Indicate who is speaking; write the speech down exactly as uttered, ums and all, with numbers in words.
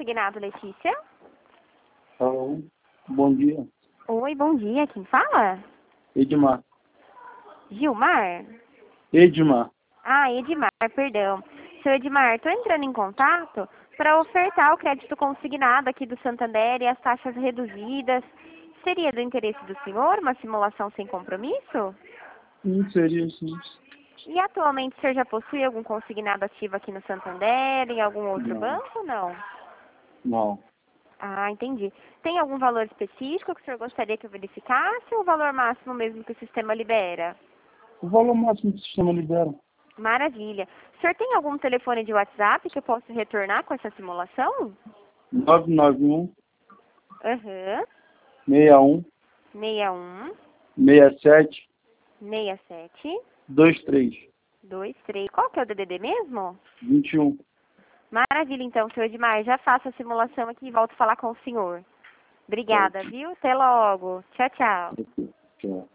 Speaker 1: consignado, Letícia?
Speaker 2: Alô, bom dia.
Speaker 1: Oi, bom dia. Quem fala?
Speaker 2: Edmar.
Speaker 1: Gilmar?
Speaker 2: Edmar.
Speaker 1: Ah, Edmar, perdão. Seu Edmar, estou entrando em contato para ofertar o crédito consignado aqui do Santander e as taxas reduzidas. Seria do interesse do senhor uma simulação sem compromisso?
Speaker 2: Sim, seria sim.
Speaker 1: E atualmente o senhor já possui algum consignado ativo aqui no Santander, em algum outro
Speaker 2: Não,
Speaker 1: banco ou não?
Speaker 2: não.
Speaker 1: Ah, entendi. Tem algum valor específico que o senhor gostaria que eu verificasse ou o valor máximo mesmo que o sistema libera?
Speaker 2: O valor máximo que o sistema libera.
Speaker 1: Maravilha. O senhor tem algum telefone de WhatsApp que eu possa retornar com essa simulação?
Speaker 2: nove nove um,
Speaker 1: Aham.
Speaker 2: seis um,
Speaker 1: seis um,
Speaker 2: seis sete,
Speaker 1: seis sete,
Speaker 2: dois três,
Speaker 1: dois três. Qual que é o D D D mesmo?
Speaker 2: vinte e um.
Speaker 1: Maravilha, então, senhor Edmar. Já faço a simulação aqui e volto a falar com o senhor. Obrigada, viu? Até logo. Tchau, tchau.
Speaker 2: Tchau.